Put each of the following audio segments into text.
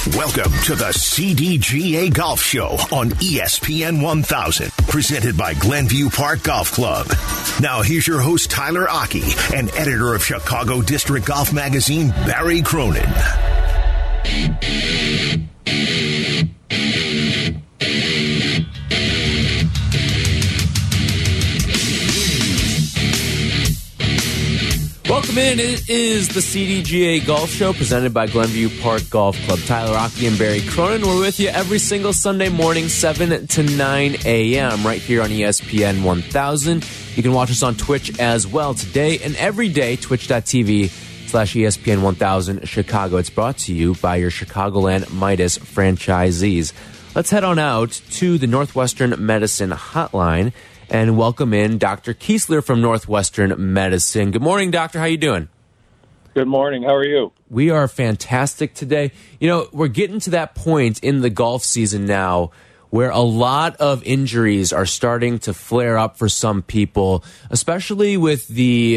Welcome to the CDGA Golf Show on ESPN 1000, presented by Glenview Park Golf Club. Now here's your host, Tyler Aki, and editor of Chicago District Golf Magazine, Barry Cronin. Welcome in. It is the CDGA Golf Show presented by Glenview Park Golf Club. Tyler Aki and Barry Cronin. We're with you every single Sunday morning, 7 to 9 a.m. right here on ESPN 1000. You can watch us on Twitch as well today and every day, twitch.tv/ESPN 1000 Chicago. It's brought to you by your Chicagoland Midas franchisees. Let's head on out to the Northwestern Medicine Hotline and welcome in Dr. Kiesler from Northwestern Medicine. Good morning, doctor. How you doing? Good morning. How are you? We are fantastic today. You know, we're getting to that point in the golf season now where a lot of injuries are starting to flare up for some people, especially with the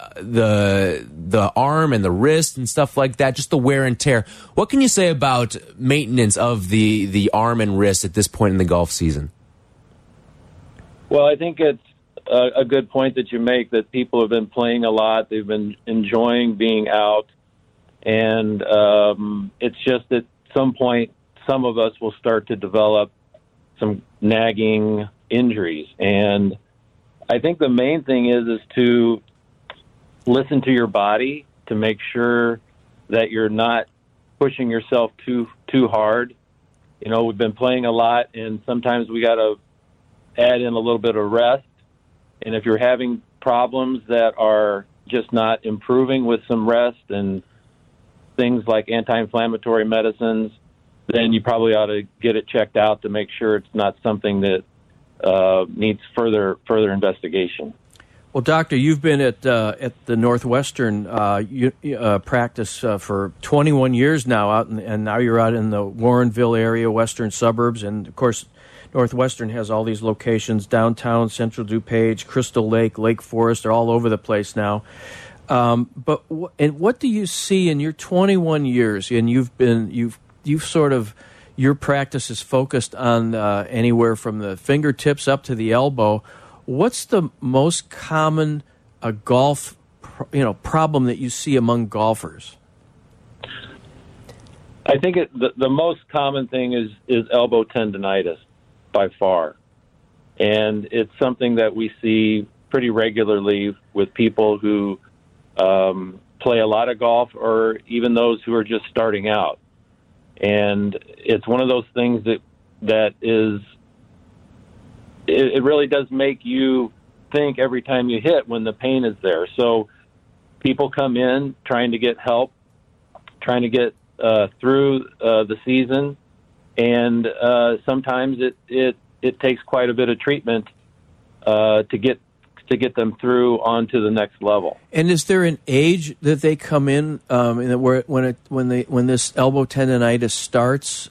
arm and the wrist and stuff like that, just the wear and tear. What can you say about maintenance of the arm and wrist at this point in the golf season? Well, I think it's a good point that you make, that people have been playing a lot. They've been enjoying being out. And it's just at some point, some of us will start to develop some nagging injuries. And I think the main thing is to listen to your body to make sure that you're not pushing yourself too hard. You know, we've been playing a lot, and sometimes we got to add in a little bit of rest. And if you're having problems that are just not improving with some rest and things like anti-inflammatory medicines, then you probably ought to get it checked out to make sure it's not something that needs further investigation. Well, doctor, you've been at the Northwestern practice for 21 years now, and now you're out in the Warrenville area, western suburbs, and of course, Northwestern has all these locations, downtown, Central DuPage, Crystal Lake, Lake Forest. They're all over the place now. But what do you see in your 21 years? And you've sort of, your practice is focused on anywhere from the fingertips up to the elbow. What's the most common golf problem that you see among golfers? I think the most common thing is elbow tendonitis, by far. And it's something that we see pretty regularly with people who play a lot of golf, or even those who are just starting out. And it's one of those things that is, it really does make you think every time you hit when the pain is there. So people come in trying to get help, trying to get through the season. And sometimes it takes quite a bit of treatment to get them through onto the next level. And is there an age that they come in when this elbow tendonitis starts,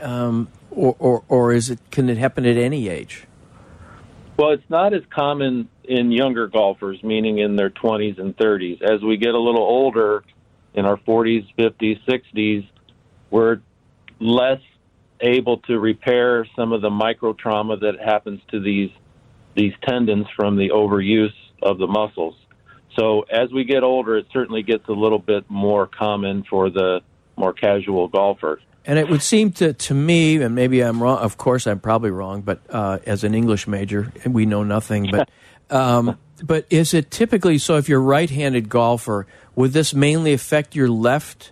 or can it happen at any age? Well, it's not as common in younger golfers, meaning in their 20s and 30s. As we get a little older, in our 40s, 50s, 60s, we're less able to repair some of the micro trauma that happens to these tendons from the overuse of the muscles. So as we get older, it certainly gets a little bit more common for the more casual golfer. And it would seem to me, and maybe I'm wrong, of course I'm probably wrong, but as an English major, we know nothing, but but is it typically, so if you're a right-handed golfer, would this mainly affect your left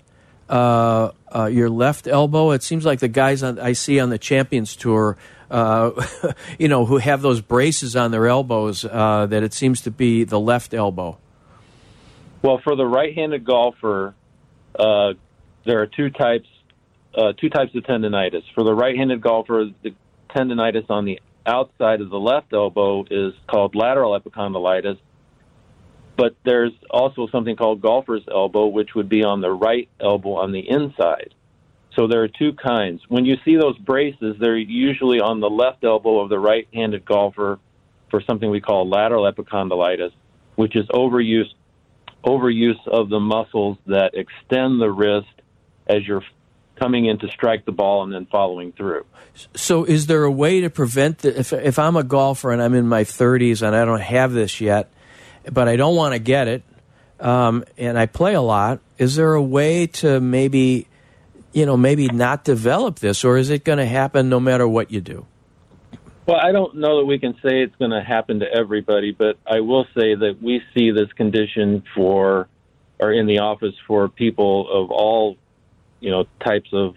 elbow? It seems like the guys I see on the Champions Tour, who have those braces on their elbows, that it seems to be the left elbow. Well, for the right-handed golfer, there are two types of tendonitis. For the right-handed golfer, the tendonitis on the outside of the left elbow is called lateral epicondylitis. But there's also something called golfer's elbow, which would be on the right elbow on the inside. So there are two kinds. When you see those braces, they're usually on the left elbow of the right-handed golfer for something we call lateral epicondylitis, which is overuse of the muscles that extend the wrist as you're coming in to strike the ball and then following through. So is there a way to prevent that? If I'm a golfer and I'm in my 30s and I don't have this yet, but I don't want to get it, and I play a lot, is there a way to maybe not develop this, or is it going to happen no matter what you do? Well, I don't know that we can say it's going to happen to everybody, but I will say that we see this condition in the office for people of all, types of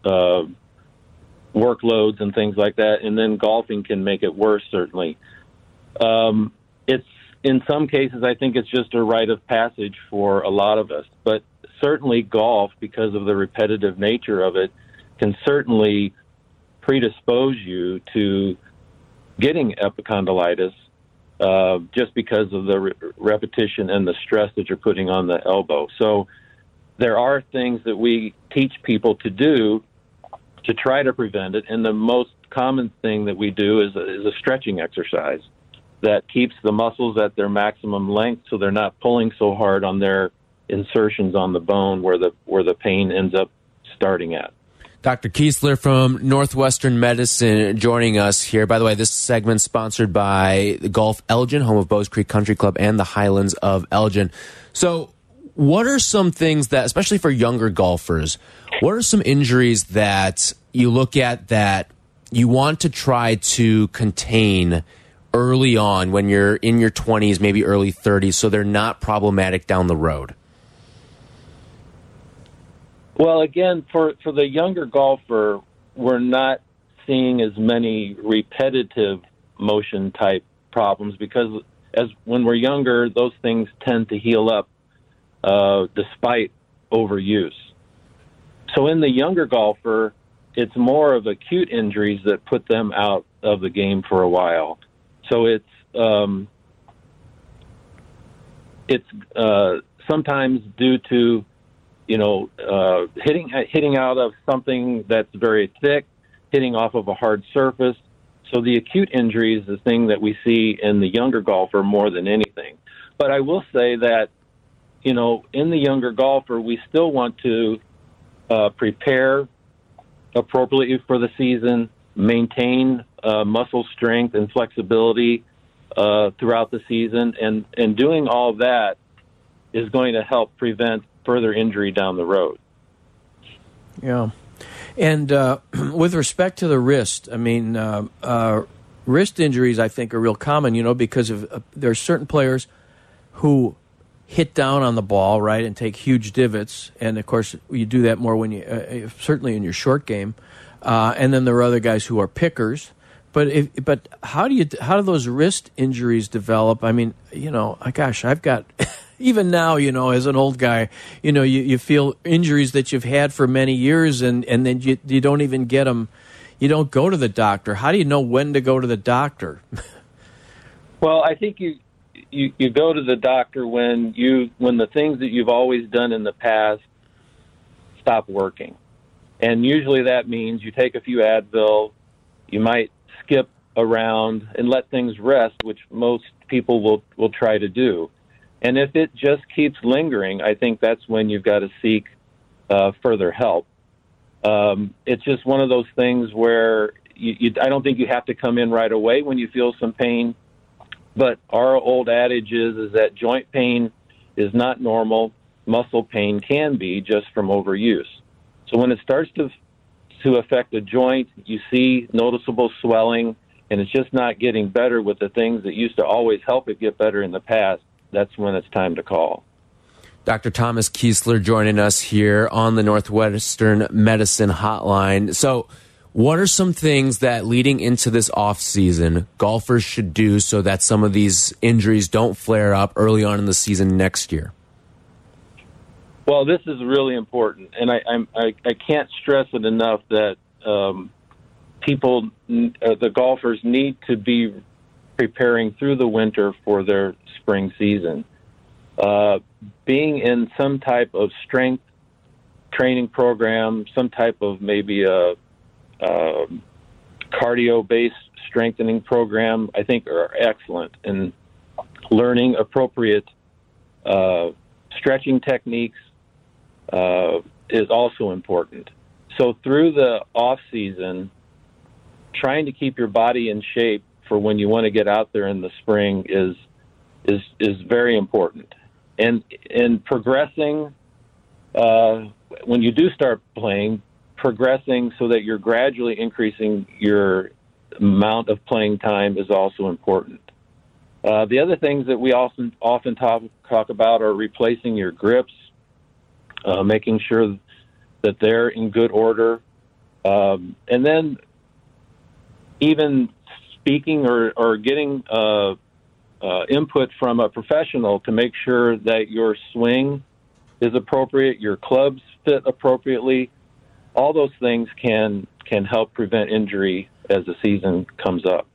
workloads and things like that, and then golfing can make it worse, certainly. It's in some cases, I think it's just a rite of passage for a lot of us, but certainly golf, because of the repetitive nature of it, can certainly predispose you to getting epicondylitis just because of the repetition and the stress that you're putting on the elbow. So there are things that we teach people to do to try to prevent it, and the most common thing that we do is a stretching exercise that keeps the muscles at their maximum length so they're not pulling so hard on their insertions on the bone where the pain ends up starting at. Dr. Kiesler from Northwestern Medicine joining us here. By the way, this segment sponsored by the Golf Elgin, home of Bowes Creek Country Club and the Highlands of Elgin. So what are some things that, especially for younger golfers, what are some injuries that you look at that you want to try to contain early on when you're in your 20s, maybe early 30s, so they're not problematic down the road? Well, again, for the younger golfer, we're not seeing as many repetitive motion type problems because when we're younger, those things tend to heal up despite overuse. So in the younger golfer, it's more of acute injuries that put them out of the game for a while. So it's sometimes due to hitting out of something that's very thick, hitting off of a hard surface. So the acute injury is the thing that we see in the younger golfer more than anything. But I will say that, in the younger golfer, we still want to prepare appropriately for the season, maintain muscle strength and flexibility throughout the season, and doing all of that is going to help prevent further injury down the road. Yeah. And with respect to the wrist, I mean, wrist injuries, I think, are real common, because there are certain players who hit down on the ball, right, and take huge divots. And, of course, you do that more when you certainly in your short game. And then there are other guys who are pickers. But how do those wrist injuries develop? I mean, gosh, I've got even now, as an old guy, you feel injuries that you've had for many years, and then you don't even get them. You don't go to the doctor. How do you know when to go to the doctor? Well, I think you go to the doctor when the things that you've always done in the past stop working, and usually that means you take a few Advil, you might skip around and let things rest, which most people will try to do. And if it just keeps lingering, I think that's when you've got to seek further help. It's just one of those things where I don't think you have to come in right away when you feel some pain. But our old adage is that joint pain is not normal. Muscle pain can be just from overuse. So when it starts to affect a joint, you see noticeable swelling, and it's just not getting better with the things that used to always help it get better in the past. That's when it's time to call. Dr. Thomas Kiesler joining us here on the Northwestern Medicine Hotline. So what are some things that leading into this off season golfers should do so that some of these injuries don't flare up early on in the season next year? Well, this is really important, and I can't stress it enough that the golfers need to be preparing through the winter for their spring season. Being in some type of strength training program, some type of maybe a cardio-based strengthening program, I think are excellent. And learning appropriate stretching techniques is also important. So through the off season, trying to keep your body in shape for when you want to get out there in the spring is very important. And progressing, when you do start playing, progressing so that you're gradually increasing your amount of playing time is also important. The other things that we often talk about are replacing your grips, making sure that they're in good order, and then even speaking or getting input from a professional to make sure that your swing is appropriate, your clubs fit appropriately. All those things can help prevent injury as the season comes up.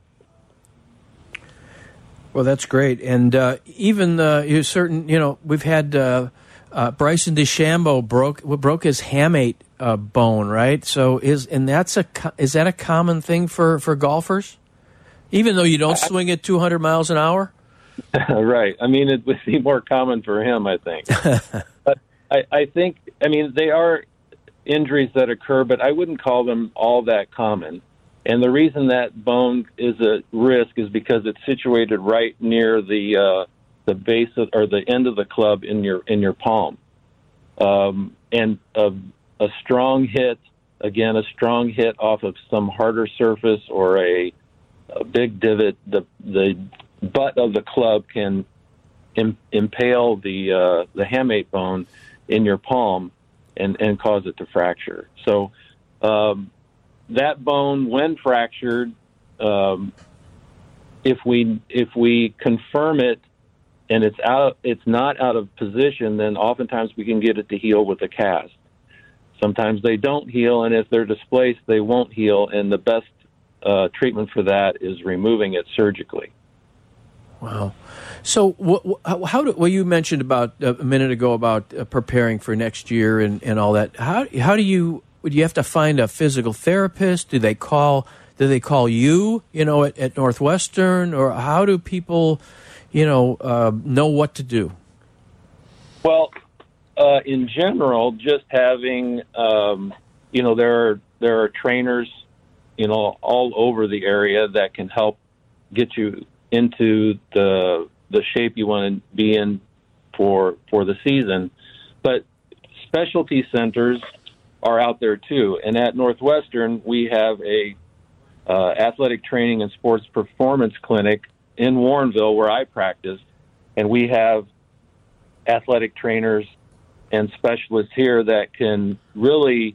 Well, that's great. And even we've had Bryson DeChambeau broke his hamate bone, right? So is that a common thing for golfers? Even though you don't swing at 200 miles an hour? Right. I mean, it would be more common for him, I think. But I think, they are injuries that occur, but I wouldn't call them all that common. And the reason that bone is a risk is because it's situated right near the base or the end of the club in your palm. And a strong hit off of some harder surface or a big divot, the butt of the club can impale the hamate bone in your palm and cause it to fracture. So that bone, when fractured, if we confirm it and it's not out of position, then oftentimes we can get it to heal with a cast. Sometimes they don't heal, and if they're displaced, they won't heal, and the best treatment for that is removing it surgically. Wow. So you mentioned about a minute ago about preparing for next year and all that. How do you have to find a physical therapist? Do they call you, at Northwestern, or how do people, know what to do? Well, in general, just having, there are trainers, all over the area that can help get you into the shape you want to be in for the season. But specialty centers are out there too. And at Northwestern, we have a athletic training and sports performance clinic in Warrenville where I practice. And we have athletic trainers and specialists here that can really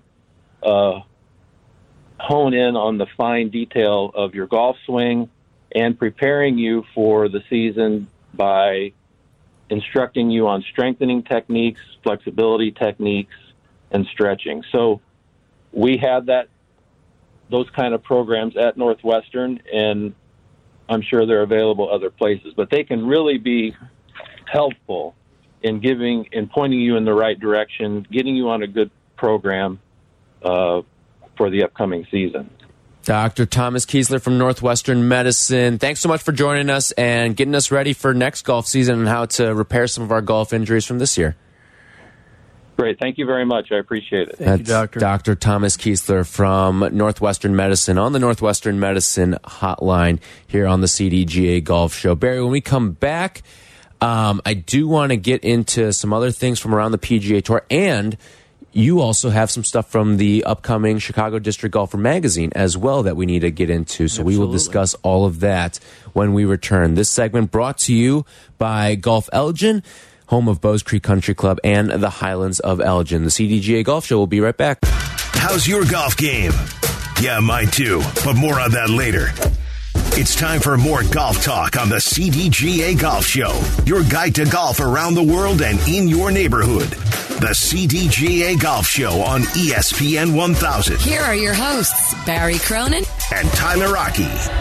hone in on the fine detail of your golf swing and preparing you for the season by instructing you on strengthening techniques, flexibility techniques, and stretching. So we have those kind of programs at Northwestern, and I'm sure they're available other places. But they can really be helpful in pointing you in the right direction, getting you on a good program for the upcoming season. Dr. Thomas Kiesler from Northwestern Medicine, thanks so much for joining us and getting us ready for next golf season and how to repair some of our golf injuries from this year. Great. Thank you very much. I appreciate it. Thank you, Doctor. Dr. Thomas Kiesler from Northwestern Medicine on the Northwestern Medicine hotline here on the CDGA Golf Show. Barry, when we come back, I do want to get into some other things from around the PGA Tour, and you also have some stuff from the upcoming Chicago District Golfer magazine as well that we need to get into. So we will discuss all of that when we return. This segment brought to you by Golf Elgin, home of Bowes Creek Country Club and the Highlands of Elgin. The CDGA Golf Show will be right back. How's your golf game? Yeah, mine too, but more on that later. It's time for more golf talk on the CDGA Golf Show, your guide to golf around the world and in your neighborhood. The CDGA Golf Show on ESPN 1000. Here are your hosts, Barry Cronin and Tyler Rocky.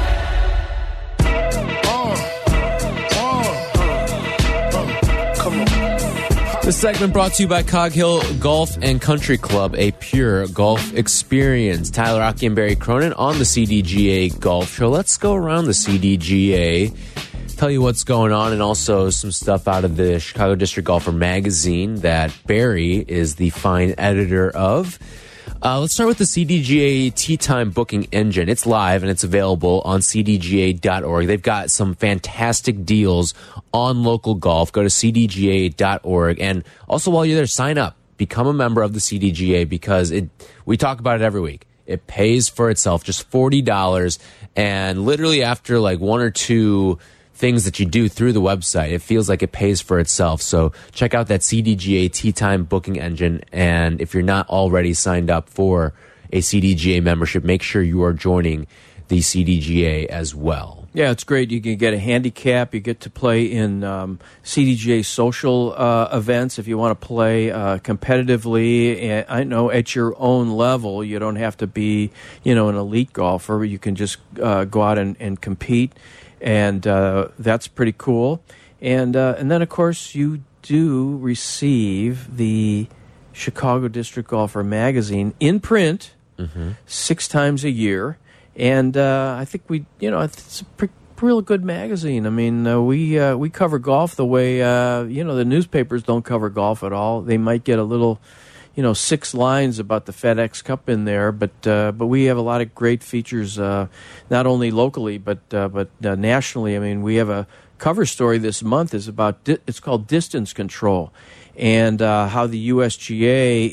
This segment brought to you by Cog Hill Golf and Country Club, a pure golf experience. Tyler Rocky and Barry Cronin on the CDGA Golf Show. Let's go around the CDGA, tell you what's going on, and also some stuff out of the Chicago District Golfer magazine that Barry is the fine editor of. Let's start with the CDGA Tee Time booking engine. It's live and it's available on cdga.org. They've got some fantastic deals on local golf. Go to cdga.org. And also while you're there, sign up. Become a member of the CDGA because we talk about it every week. It pays for itself, just $40. And literally after like one or two things that you do through the website, it feels like it pays for itself. So check out that CDGA Tee Time booking engine. And if you're not already signed up for a CDGA membership, make sure you are joining the CDGA as well. Yeah, it's great. You can get a handicap. You get to play in CDGA social events if you want to play competitively. And I know at your own level, you don't have to be, an elite golfer. You can just go out and compete. And that's pretty cool. And then, of course, you do receive the Chicago District Golfer magazine in print 6 times a year. And I think it's a real good magazine. I mean, we cover golf the way, the newspapers don't cover golf at all. They might get a little 6 lines about the FedEx Cup in there, but we have a lot of great features, not only locally but nationally. I mean, we have a cover story this month is about it's called distance control, and how the USGA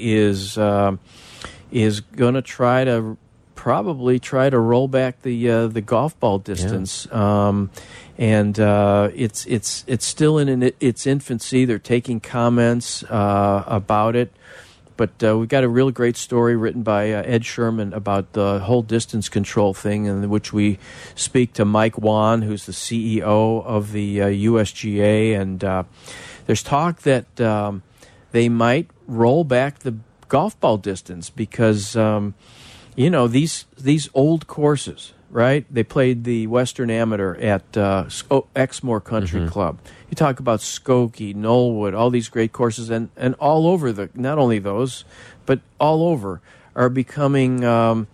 is going to probably try to roll back the golf ball distance. Yeah. And it's still in its infancy. They're taking comments about it. But we got a real great story written by Ed Sherman about the whole distance control thing, in which we speak to Mike Wan, who's the CEO of the USGA. And there's talk that they might roll back the golf ball distance because, these old courses, right? They played the Western Amateur at Exmoor Country Club. You talk about Skokie, Knollwood, all these great courses, and all over not only those, but all over are becoming,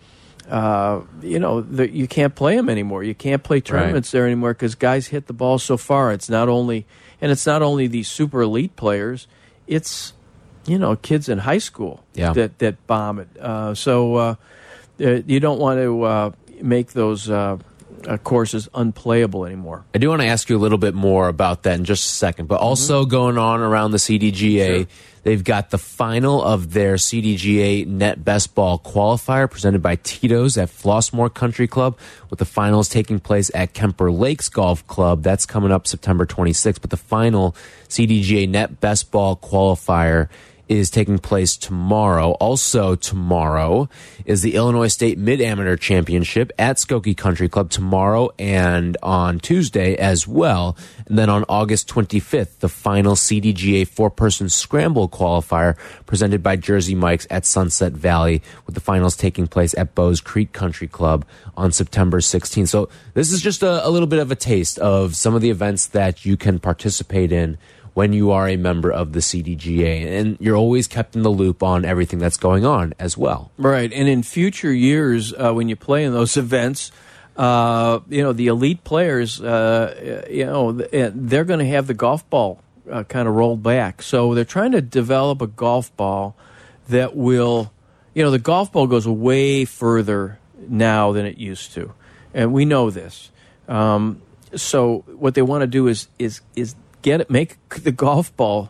you can't play them anymore. You can't play tournaments there anymore because guys hit the ball so far. It's not only these super elite players. It's, kids in high school that bomb it. So you don't want to make those courses unplayable anymore. I do want to ask you a little bit more about that in just a second, but also going on around the CDGA, they've got the final of their CDGA Net Best Ball qualifier presented by Tito's at Flossmoor Country Club, with the finals taking place at Kemper Lakes Golf Club. That's coming up September 26th, but the final CDGA Net Best Ball qualifier is taking place tomorrow. Also tomorrow is the Illinois State Mid-Amateur Championship at Skokie Country Club tomorrow and on Tuesday as well. And then on August 25th, the final CDGA 4-person scramble qualifier presented by Jersey Mike's at Sunset Valley, with the finals taking place at Bowes Creek Country Club on September 16th. So this is just a little bit of a taste of some of the events that you can participate in when you are a member of the CDGA, and you're always kept in the loop on everything that's going on as well. Right, and in future years, when you play in those events, the elite players, they're going to have the golf ball kind of rolled back. So they're trying to develop a golf ball that will, the golf ball goes way further now than it used to, and we know this. So what they want to do is make the golf ball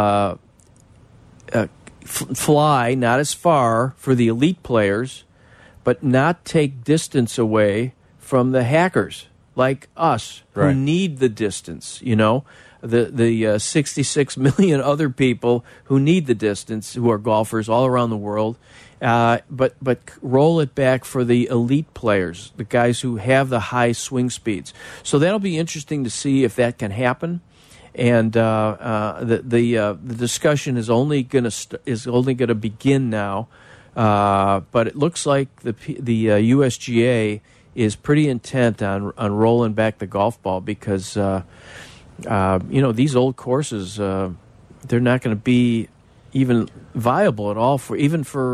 fly not as far for the elite players, but not take distance away from the hackers like us who need the distance. The 66 million other people who need the distance, who are golfers all around the world. But roll it back for the elite players, the guys who have the high swing speeds. So that'll be interesting to see if that can happen. And the discussion is only going to begin now, but it looks like the USGA is pretty intent on rolling back the golf ball because these old courses they're not going to be even viable at all for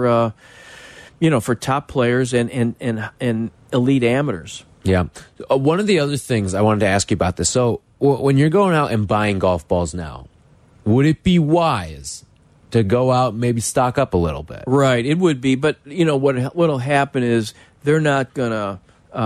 top players and elite amateurs. Yeah, one of the other things I wanted to ask you about this. So when you're going out and buying golf balls now, would it be wise to go out and maybe stock up a little bit. Right, it would be, but you know what'll happen is they're not gonna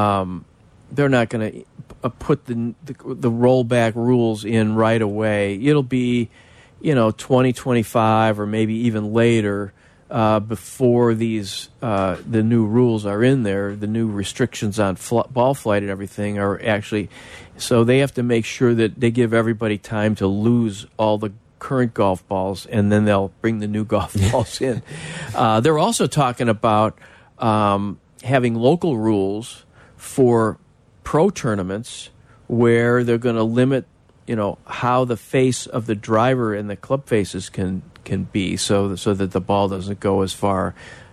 put the rollback rules in right away. It'll be, 2025 or maybe even later before these the new rules are in there. The new restrictions on ball flight and everything are actually, so they have to make sure that they give everybody time to lose all the current golf balls, and then they'll bring the new golf balls in. They're also talking about having local rules for pro tournaments where they're going to limit, how the face of the driver and the club faces can be, so that the ball doesn't go as far.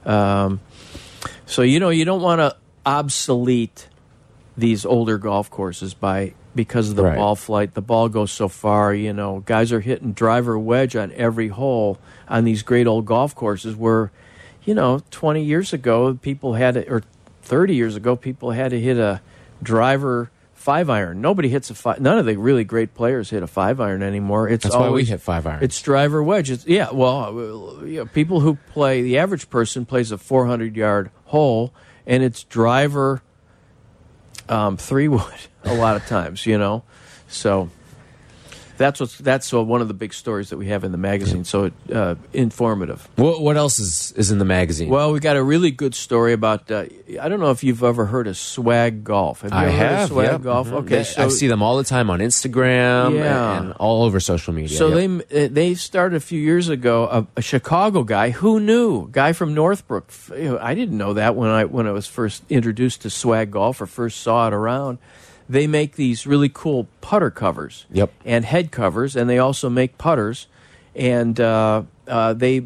So you don't want to obsolete these older golf courses because of the ball flight. The ball goes so far. Guys are hitting driver wedge on every hole on these great old golf courses where, 20 years ago people had to, or 30 years ago people had to hit a driver 5-iron. Nobody hits none of the really great players hit a 5-iron anymore. That's why we hit 5-irons. It's driver wedge. People who play, the average person plays a 400-yard hole, and it's driver 3-wood a lot of times, So that's one of the big stories that we have in the magazine. So informative. What else is in the magazine? Well, we got a really good story about. I don't know if you've ever heard of Swag Golf. Have you ever heard of Swag Golf? Mm-hmm. Okay, I see them all the time on Instagram and all over social media. So they started a few years ago. A Chicago guy, who knew? Guy from Northbrook. I didn't know that when I was first introduced to Swag Golf or first saw it around. They make these really cool putter covers and head covers, and they also make putters. And they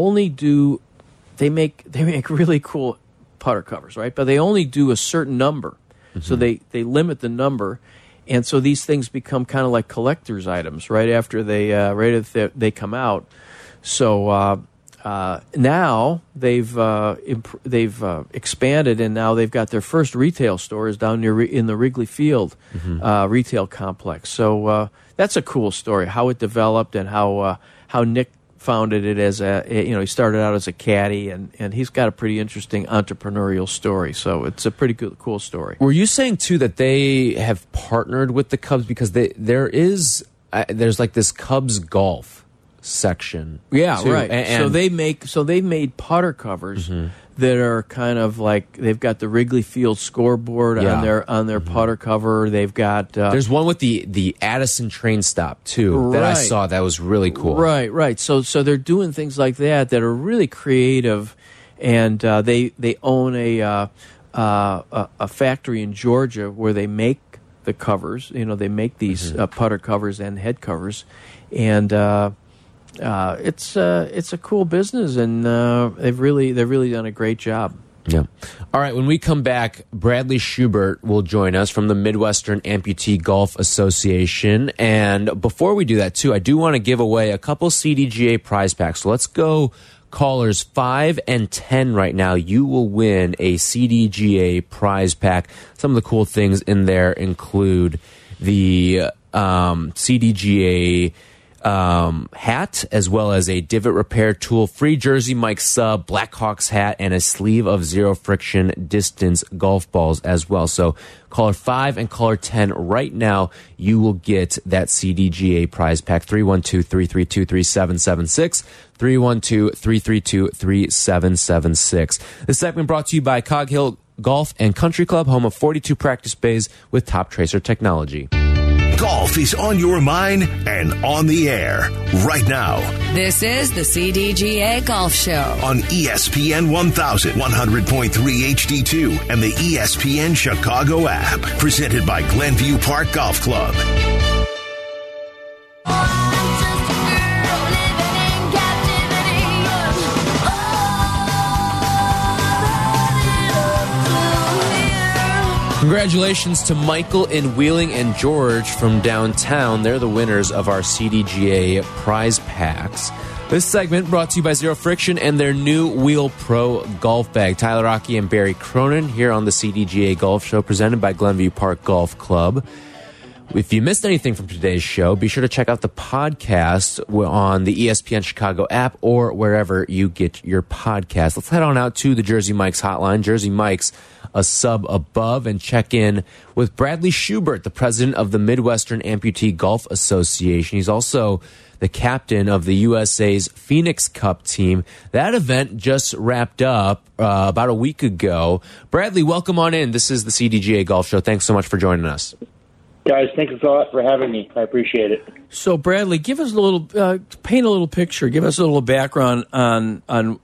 make really cool putter covers, right? But they only do a certain number, so they limit the number, and so these things become kind of like collector's items right after they come out. So now they've expanded, and now they've got their first retail stores down near in the Wrigley Field retail complex. So that's a cool story, how it developed and how Nick founded it as he started out as a caddy, and he's got a pretty interesting entrepreneurial story. So it's a pretty cool story. Were you saying too that they have partnered with the Cubs because there's like this Cubs golf section? Yeah, too. right. And they made putter covers that are kind of like, they've got the Wrigley Field scoreboard on their putter cover. They've got there's one with the Addison train stop too that I saw that was really cool. Right. So they're doing things like that are really creative, and they own a factory in Georgia where they make the covers. They make these putter covers and head covers, and it's a cool business, and they've really done a great job. Yeah. All right. When we come back, Bradley Schubert will join us from the Midwestern Amputee Golf Association. And before we do that, too, I do want to give away a couple CDGA prize packs. So let's go callers 5 and 10 right now. You will win a CDGA prize pack. Some of the cool things in there include the CDGA hat, as well as a divot repair tool, free jersey Mike Sub, Blackhawks hat, and a sleeve of Zero Friction Distance golf balls as well. So caller 5 and caller 10 right now, you will get that CDGA prize pack. 312-332-3776, 312-332-3776. This segment brought to you by Cog Hill Golf and Country Club, home of 42 practice bays with Top Tracer technology. Golf is on your mind and on the air right now. This is the CDGA Golf Show on ESPN 1000, 100.3 HD2, and the ESPN Chicago app. Presented by Glenview Park Golf Club. Congratulations to Michael in Wheeling and George from downtown. They're the winners of our CDGA prize packs. This segment brought to you by Zero Friction and their new Wheel Pro golf bag. Tyler Rocky and Barry Cronin here on the CDGA Golf Show, presented by Glenview Park Golf Club. If you missed anything from today's show, be sure to check out the podcast on the ESPN Chicago app or wherever you get your podcast. Let's head on out to the Jersey Mike's hotline. Jersey Mike's a sub above, and check in with Bradley Schubert, the president of the Midwestern Amputee Golf Association. He's also the captain of the USA's Phoenix Cup team. That event just wrapped up about a week ago. Bradley, welcome on in. This is the CDGA Golf Show. Thanks so much for joining us. Guys, thanks a lot for having me. I appreciate it. So, Bradley, give us a little, paint a little picture. Give us a little background on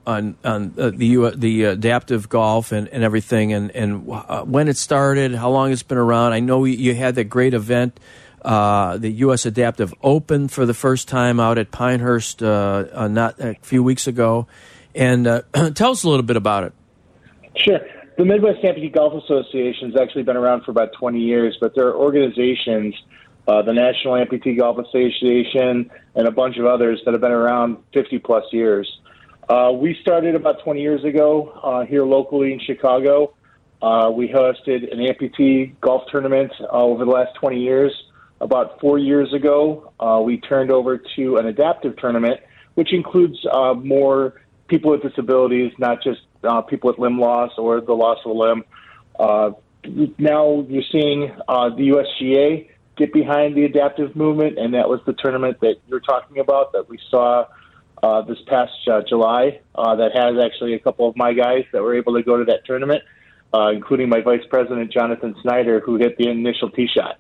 the adaptive golf and everything, and when it started, how long it's been around. I know you had that great event, the U.S. Adaptive Open, for the first time out at Pinehurst not a few weeks ago, and tell us a little bit about it. Sure. The Midwest Amputee Golf Association has actually been around for about 20 years, but there are organizations, the National Amputee Golf Association and a bunch of others that have been around 50-plus years. We started about 20 years ago here locally in Chicago. We hosted an amputee golf tournament over the last 20 years. About 4 years ago, we turned over to an adaptive tournament, which includes more people with disabilities, not just people with limb loss or the loss of a limb. Now you're seeing the USGA get behind the adaptive movement, and that was the tournament that you're talking about that we saw this past July. That has actually a couple of my guys that were able to go to that tournament, including my vice president, Jonathan Snyder, who hit the initial tee shot.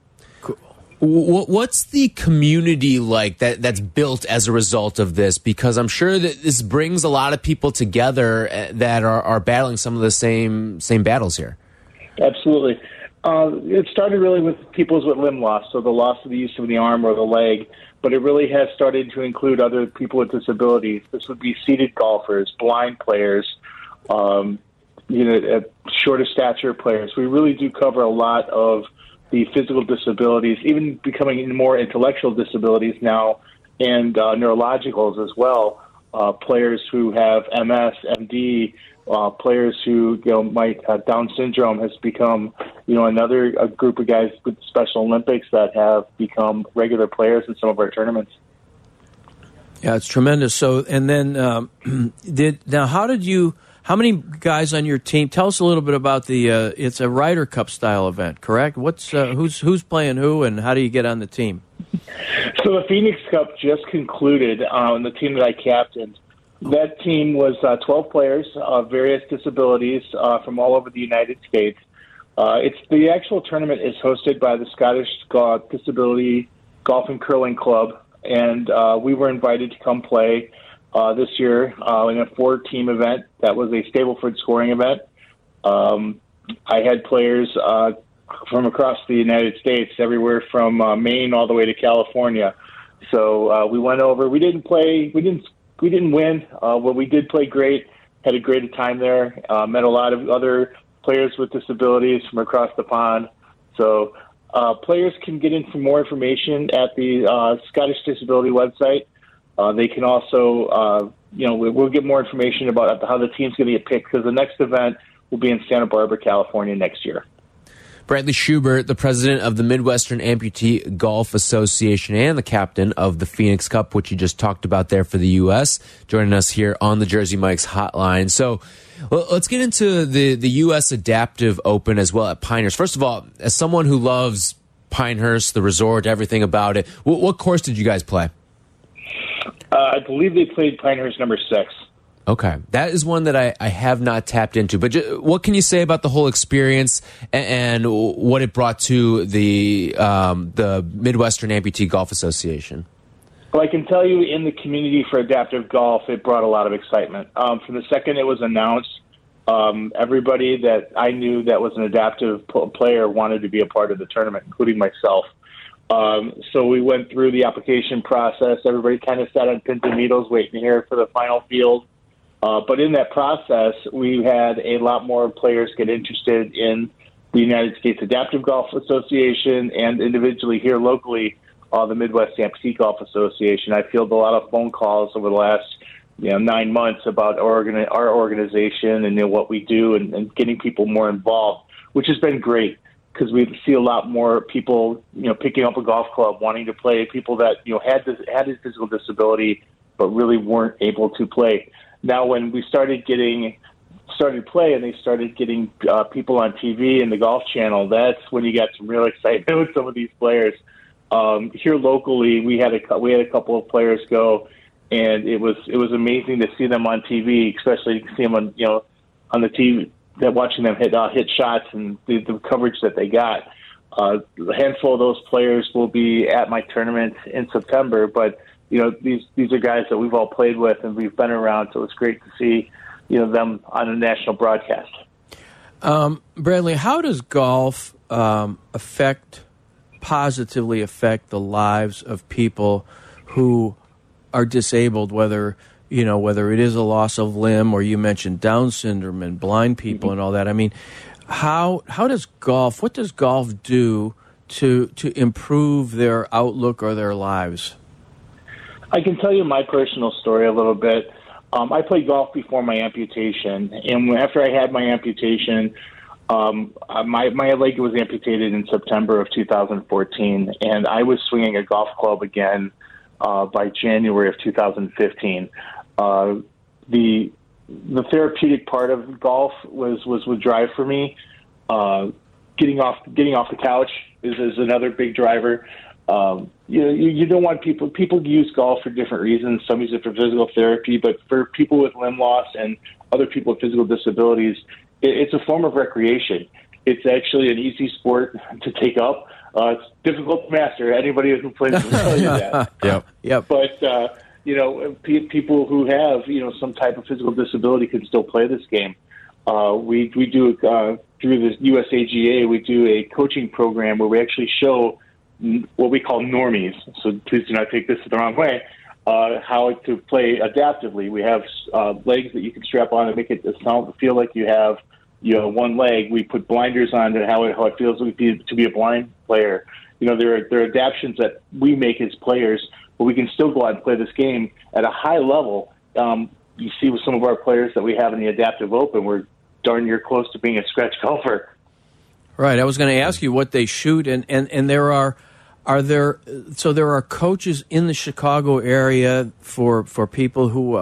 What's the community like that's built as a result of this? Because I'm sure that this brings a lot of people together that are battling some of the same battles here. Absolutely. It started really with people with limb loss, so the loss of the use of the arm or the leg, but it really has started to include other people with disabilities. This would be seated golfers, blind players, shorter stature players. We really do cover a lot of the physical disabilities, even becoming more intellectual disabilities now, and neurologicals as well. Players who have MS, MD, players who might have Down syndrome has become another group of guys with Special Olympics that have become regular players in some of our tournaments. Yeah, it's tremendous. So, and then how many guys on your team? Tell us a little bit about it's a Ryder Cup style event, correct? Who's playing who, and how do you get on the team? So the Phoenix Cup just concluded on the team that I captained. That team was 12 players of various disabilities from all over the United States. The actual tournament is hosted by the Scottish Disability Golf and Curling Club, and we were invited to come play this year in a 4-team event. That was a Stableford scoring event. I had players from across the United States, everywhere from Maine all the way to California. So we went over. We didn't win, but we did play great. Had a great time there. Met a lot of other players with disabilities from across the pond. So players can get into more information at the Scottish Disability website. They can also, we'll get more information about how the team's going to get picked, because the next event will be in Santa Barbara, California next year. Bradley Schubert, the president of the Midwestern Amputee Golf Association and the captain of the Phoenix Cup, which you just talked about there for the U.S., joining us here on the Jersey Mike's hotline. So let's get into the U.S. Adaptive Open as well at Pinehurst. First of all, as someone who loves Pinehurst, the resort, everything about it, what course did you guys play? I believe they played Pinehurst number 6. Okay. That is one that I have not tapped into. But what can you say about the whole experience and what it brought to the Midwestern Amputee Golf Association? Well, I can tell you in the community for adaptive golf, it brought a lot of excitement. From the second it was announced, everybody that I knew that was an adaptive player wanted to be a part of the tournament, including myself. So we went through the application process. Everybody kind of sat on pins and needles waiting to hear for the final field. But in that process, we had a lot more players get interested in the United States Adaptive Golf Association and individually here locally, the Midwest Amputee Golf Association. I fielded a lot of phone calls over the last 9 months about our organization and what we do and getting people more involved, which has been great. because we see a lot more people, picking up a golf club, wanting to play, people that, had a physical disability but really weren't able to play. Now, when we started play and they started getting people on TV and the Golf Channel, that's when you got some real excitement with some of these players. Here locally, we had a couple of players go, and it was amazing to see them on TV, especially to see them on the TV, watching them hit shots and the coverage that they got. A handful of those players will be at my tournament in September, but these are guys that we've all played with and we've been around, so it's great to see them on a national broadcast. Bradley, how does golf positively affect the lives of people who are disabled, whether it is a loss of limb, or you mentioned Down syndrome and blind people and all that? I mean, what does golf do to improve their outlook or their lives? I can tell you my personal story a little bit. I played golf before my amputation, and after I had my amputation, my leg was amputated in September of 2014, and I was swinging a golf club again by January of 2015. The therapeutic part of golf was drive for me. Getting off the couch is another big driver. You don't want people use golf for different reasons. Some use it for physical therapy, but for people with limb loss and other people with physical disabilities, it's a form of recreation. It's actually an easy sport to take up. It's difficult to master. Anybody who plays will tell you that. Yep. But people who have some type of physical disability can still play this game. We do through the USAGA. We do a coaching program where we actually show what we call normies. So please do not take this the wrong way. How to play adaptively. We have legs that you can strap on and make it feel like you have one leg. We put blinders on to how it feels to be a blind player. There are adaptations that we make as players, but we can still go out and play this game at a high level. You see with some of our players that we have in the Adaptive Open, we're darn near close to being a scratch golfer. Right. I was going to ask you what they shoot, and there are coaches in the Chicago area for people who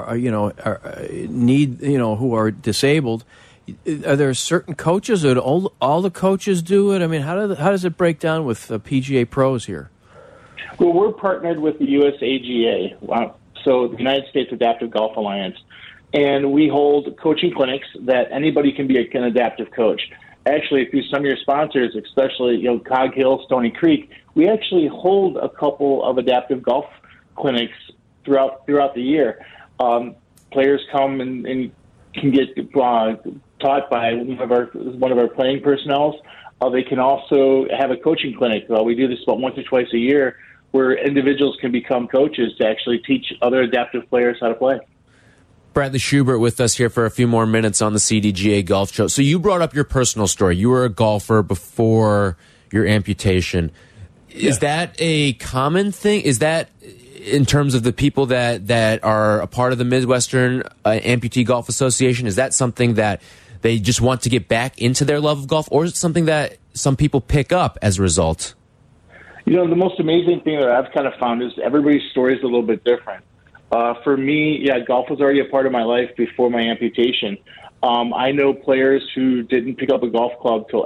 who are disabled. Are there certain coaches, or all the coaches do it? I mean, how does it break down with PGA pros here? Well, we're partnered with the USAGA, so the United States Adaptive Golf Alliance, and we hold coaching clinics that anybody can be an adaptive coach. Actually, through some of your sponsors, especially Cog Hill, Stony Creek, we actually hold a couple of adaptive golf clinics throughout the year. Players come and can get taught by one of our playing personnel. They can also have a coaching clinic. We do this about once or twice a year, where individuals can become coaches to actually teach other adaptive players how to play. Bradley Schubert with us here for a few more minutes on the CDGA Golf Show. So you brought up your personal story. You were a golfer before your amputation. Yeah. Is that a common thing? Is that in terms of the people that are a part of the Midwestern Amputee Golf Association? Is that something that they just want to get back into their love of golf, or is it something that some people pick up as a result? The most amazing thing that I've kind of found is everybody's story is a little bit different. For me, golf was already a part of my life before my amputation. I know players who didn't pick up a golf club till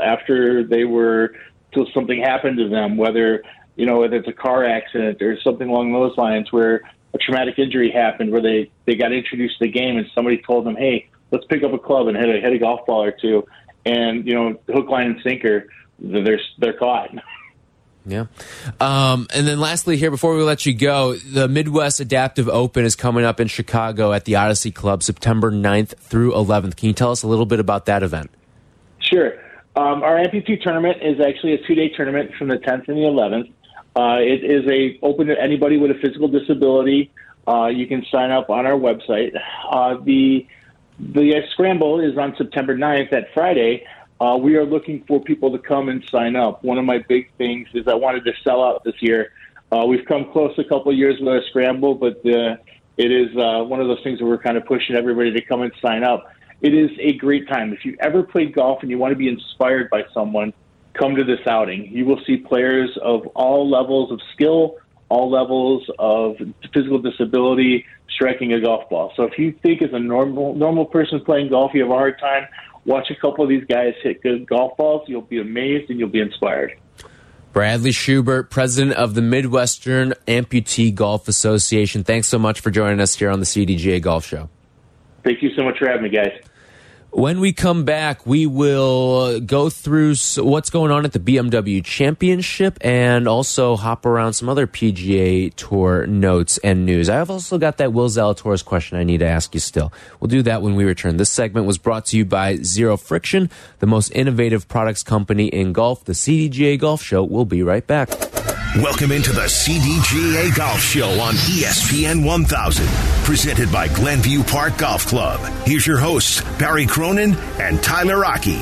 something happened to them, whether it's a car accident or something along those lines, where a traumatic injury happened, where they got introduced to the game and somebody told them, hey, let's pick up a club and hit a golf ball or two. And, hook, line, and sinker, they're caught. Yeah. And then lastly here, before we let you go, the Midwest Adaptive Open is coming up in Chicago at the Odyssey Club, September 9th through 11th. Can you tell us a little bit about that event? Sure. Our amputee tournament is actually a 2-day tournament from the 10th and the 11th. It is open to anybody with a physical disability. You can sign up on our website. The scramble is on September 9th, that Friday. We are looking for people to come and sign up. One of my big things is I wanted to sell out this year. We've come close a couple of years with our scramble, but it is one of those things where we're kind of pushing everybody to come and sign up. It is a great time. If you ever played golf and you want to be inspired by someone, come to this outing. You will see players of all levels of skill, all levels of physical disability striking a golf ball. So if you think as a normal person playing golf, you have a hard time, watch a couple of these guys hit good golf balls. You'll be amazed and you'll be inspired. Bradley Schubert, president of the Midwestern Amputee Golf Association. Thanks so much for joining us here on the CDGA Golf Show. Thank you so much for having me, guys. When we come back, we will go through what's going on at the BMW Championship and also hop around some other PGA Tour notes and news. I've also got that Will Zalatoris question I need to ask you still. We'll do that when we return. This segment was brought to you by Zero Friction, the most innovative products company in golf. The CDGA Golf Show will be right back. Welcome into the CDGA Golf Show on ESPN 1000, presented by Glenview Park Golf Club. Here's your hosts, Barry Cronin and Tyler Rocky.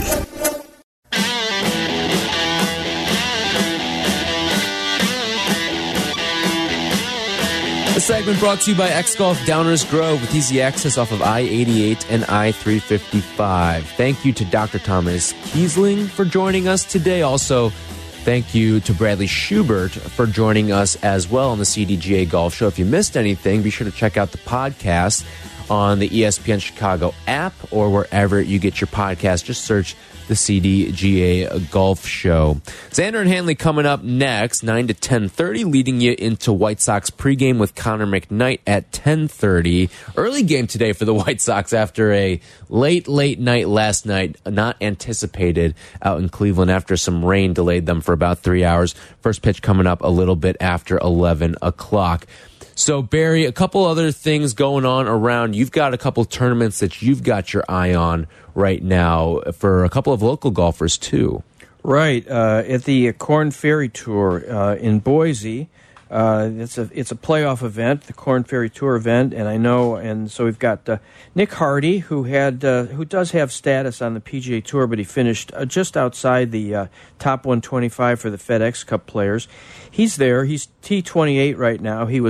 The segment brought to you by X-Golf Downers Grove with easy access off of I-88 and I-355. Thank you to Dr. Thomas Kiesling for joining us today. Also, thank you to Bradley Schubert for joining us as well on the CDGA Golf Show. If you missed anything, be sure to check out the podcast on the ESPN Chicago app or wherever you get your podcast. Just search the CDGA Golf Show. Xander and Hanley coming up next, 9 to 10:30, leading you into White Sox pregame with Connor McKnight at 10:30. Early game today for the White Sox after a late night last night, not anticipated out in Cleveland after some rain delayed them for about 3 hours. First pitch coming up a little bit after 11 o'clock. So, Barry, a couple other things going on around. You've got a couple tournaments that you've got your eye on right now for a couple of local golfers, too. Right. At the Korn Ferry Tour in Boise, it's a playoff event, the Korn Ferry Tour event, and so we've got Nick Hardy, who does have status on the PGA Tour, but he finished just outside the top 125 for the FedEx Cup players. He's there. He's T28 right now. He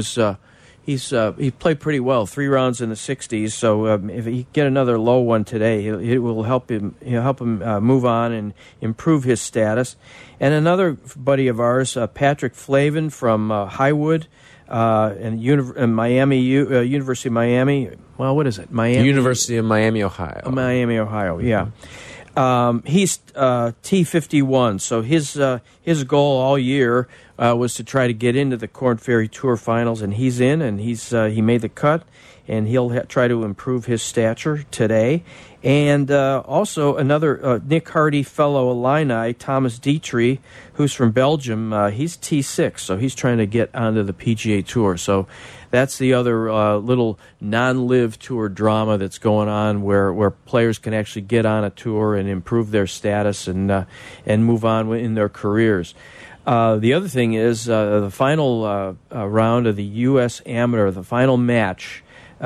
played pretty well, 3 rounds in the 60s. So if he get another low one today, it will help him. Move on and improve his status. And another buddy of ours, Patrick Flavin from Highwood, and Miami, University of Miami. Well, what is it? University of Miami, Ohio. Miami, Ohio. Yeah. He's T51, so his goal all year was to try to get into the Korn Ferry Tour Finals, and he's in, and he made the cut, and he'll try to improve his stature today. And also another Nick Hardy fellow Illini, Thomas Dietrich, who's from Belgium, he's T6, so he's trying to get onto the PGA Tour. So that's the other little non-live tour drama that's going on where players can actually get on a tour and improve their status and move on in their careers. The other thing is the final round of the U.S. Amateur, the final match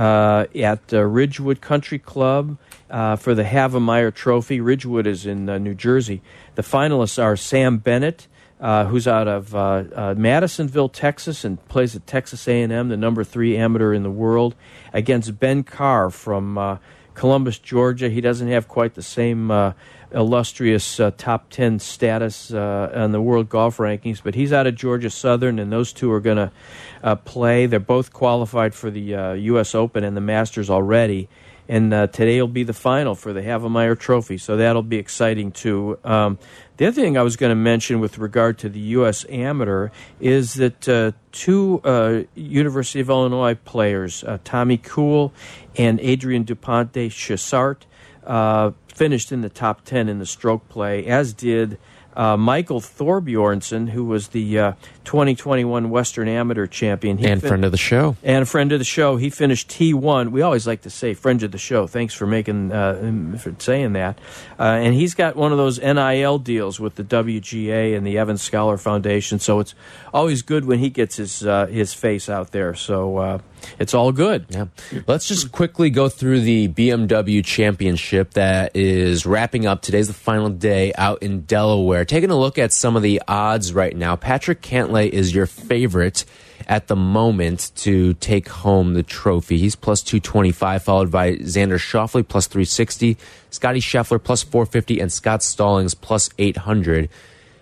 at Ridgewood Country Club for the Havemeyer Trophy. Ridgewood is in New Jersey. The finalists are Sam Bennett, who's out of Madisonville, Texas, and plays at Texas A&M, the number 3 amateur in the world, against Ben Carr from Columbus, Georgia. He doesn't have quite the same illustrious top 10 status on the world golf rankings, but he's out of Georgia Southern, and those two are going to play. They're both qualified for the U.S. Open and the Masters already, and today will be the final for the Havemeyer Trophy, so that'll be exciting too. The other thing I was going to mention with regard to the U.S. Amateur is that 2 University of Illinois players, Tommy Kuhl and Adrian Dupont de Chessart, finished in the top 10 in the stroke play, as did Michael Thorbjornsen, who was the 2021 Western Amateur champion. Friend of the show. And a friend of the show. He finished T1. We always like to say friend of the show. Thanks for for saying that. And he's got one of those NIL deals with the WGA and the Evans Scholar Foundation, so it's always good when he gets his face out there. So it's all good. Yeah. Let's just quickly go through the BMW Championship that is wrapping up. Today's the final day out in Delaware. Taking a look at some of the odds right now. Patrick Cantlay is your favorite at the moment to take home the trophy. He's plus 225, followed by Xander Schauffele plus 360, Scotty Scheffler plus 450, and Scott Stallings plus 800.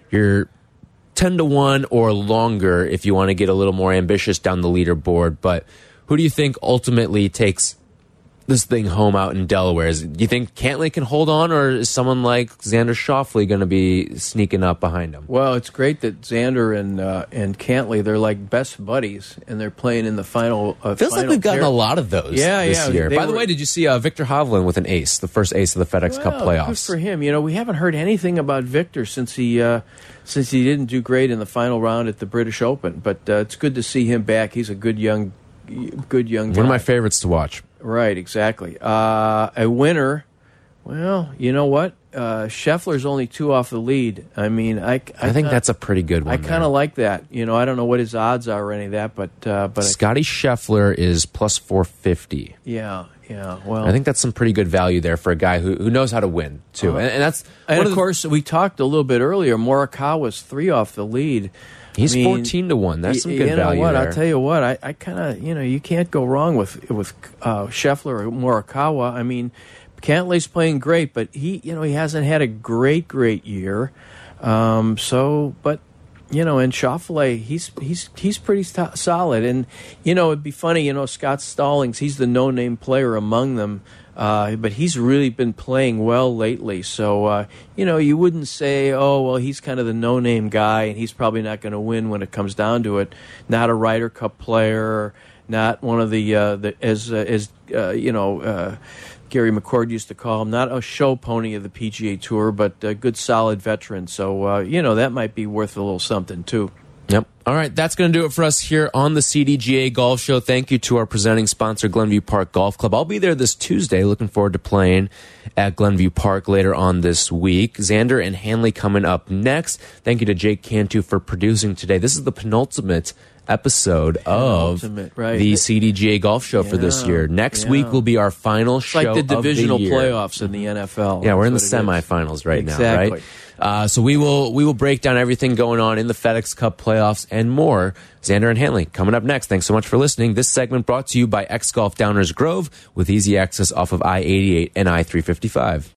you're 10-1 or longer if you want to get a little more ambitious down the leaderboard. But who do you think ultimately takes this thing home out in Delaware? Do you think Cantlay can hold on, or is someone like Xander Schauffele going to be sneaking up behind him? Well, it's great that Xander and Cantlay, they're like best buddies, and they're playing in the final. Feels like we've gotten a lot of those this year. By the way, did you see Victor Hovland with an ace, the first ace of the FedEx Cup playoffs? Good for him. You know, we haven't heard anything about Victor since he didn't do great in the final round at the British Open. But it's good to see him back. He's a good young guy. One of my favorites to watch. Right, exactly. A winner. Well, you know what? Scheffler's only 2 off the lead. I mean, I think that's a pretty good one. I kind of like that. You know, I don't know what his odds are or any of that, but Scotty Scheffler is plus 450. Yeah. Well, I think that's some pretty good value there for a guy who knows how to win too. And that's of course we talked a little bit earlier. Morikawa's 3 off the lead. He's 14-1. That's some good value there. I'll tell you what. I kind of, you can't go wrong with Scheffler or Morikawa. I mean, Cantlay's playing great, but he hasn't had a great year. And Schauffele, he's pretty solid. And it'd be funny. Scott Stallings, he's the no-name player among them. But he's really been playing well lately. So, you wouldn't say, oh, well, he's kind of the no-name guy, and he's probably not going to win when it comes down to it. Not a Ryder Cup player, not one of Gary McCord used to call him, not a show pony of the PGA Tour, but a good, solid veteran. So, that might be worth a little something, too. Yep. All right, that's going to do it for us here on the CDGA Golf Show. Thank you to our presenting sponsor, Glenview Park Golf Club. I'll be there this Tuesday. Looking forward to playing at Glenview Park later on this week. Xander and Hanley coming up next. Thank you to Jake Cantu for producing today. This is the penultimate episode of the CDGA Golf Show for this year. Next week will be our final show. It's like the divisional of the year. Playoffs in the NFL. Yeah, we're in the semifinals right now, right? So we will break down everything going on in the FedEx Cup playoffs and more. Xander and Hanley coming up next. Thanks so much for listening. This segment brought to you by X Golf Downers Grove with easy access off of I-88 and I-355.